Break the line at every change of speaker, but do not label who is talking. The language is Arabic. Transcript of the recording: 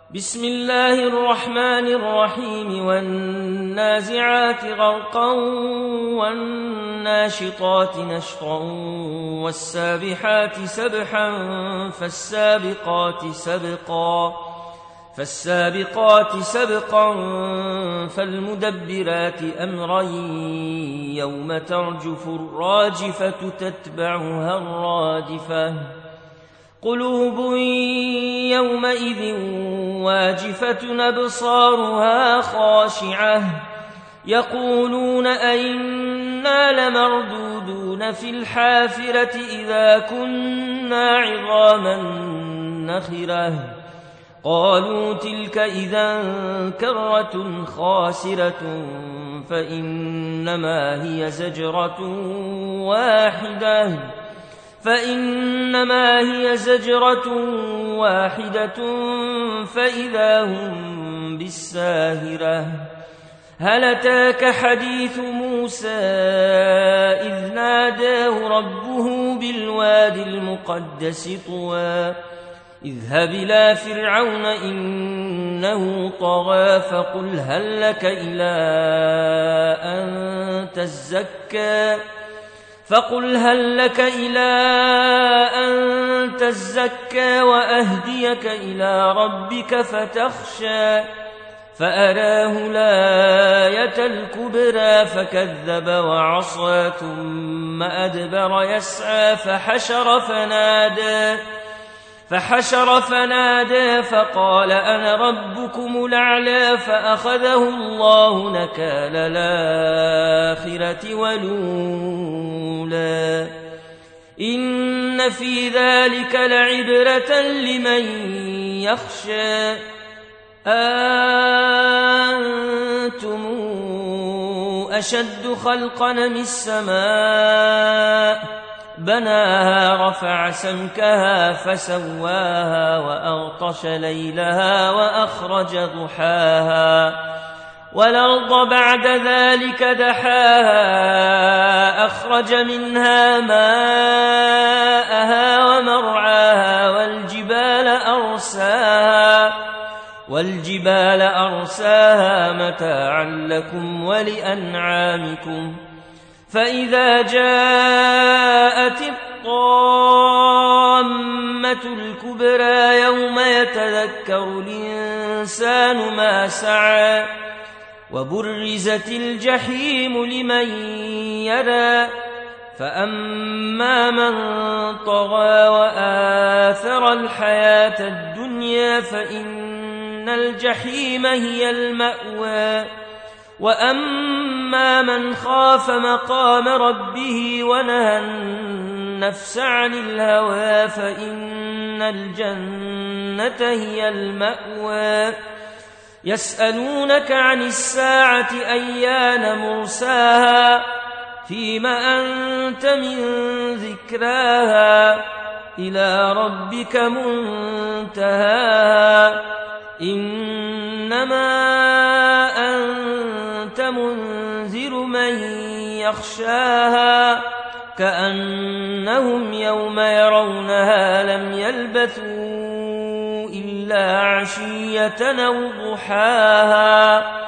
بسم الله الرحمن الرحيم والنازعات غرقا والناشطات نشطا والسابحات سبحا فالسابقات سبقا فالمدبرات أمرا يوم ترجف الراجفة تتبعها الرادفة قلوب يومئذ واجفة أبصارها خاشعة يقولون أئنا لمردودون في الحافرة إذا كنا عظاما نخرة قالوا تلك إذا كرة خاسرة فإنما هي زجرة واحدة فإذا هم بالساهرة هل أتاك حديث موسى إذ ناداه ربه بالوادي المقدس طوى اذهب إلى فرعون إنه طغى فقل هل لك إلى أن تزكى وأهديك إلى ربك فتخشى فأراه الآية الكبرى فكذب وعصى ثم أدبر يسعى فحشر فنادى فقال أنا ربكم الأعلى فأخذه الله نكال الآخرة والأولى إن في ذلك لعبرة لمن يخشى أنتم أشد خلقا من السماء بناها رفع سمكها فسواها وأغطش ليلها وأخرج ضحاها والأرض بعد ذلك دحاها أخرج منها ماءها ومرعاها والجبال أرساها متاعا لكم ولأنعامكم فإذا جاءت الطامة الكبرى يوم يتذكر الإنسان ما سعى وبرزت الجحيم لمن يرى فأما من طغى وآثر الحياة الدنيا فإن الجحيم هي المأوى وأما من خاف مقام ربه ونهى النفس عن الهوى فإن الجنة هي المأوى يسألونك عن الساعة أيان مرساها فيم أنت من ذكراها إلى ربك منتهاها إنما أنت منذر من يخشاها كأنهم يوم يرونها لم يلبثوا إلا عشية أو ضحاها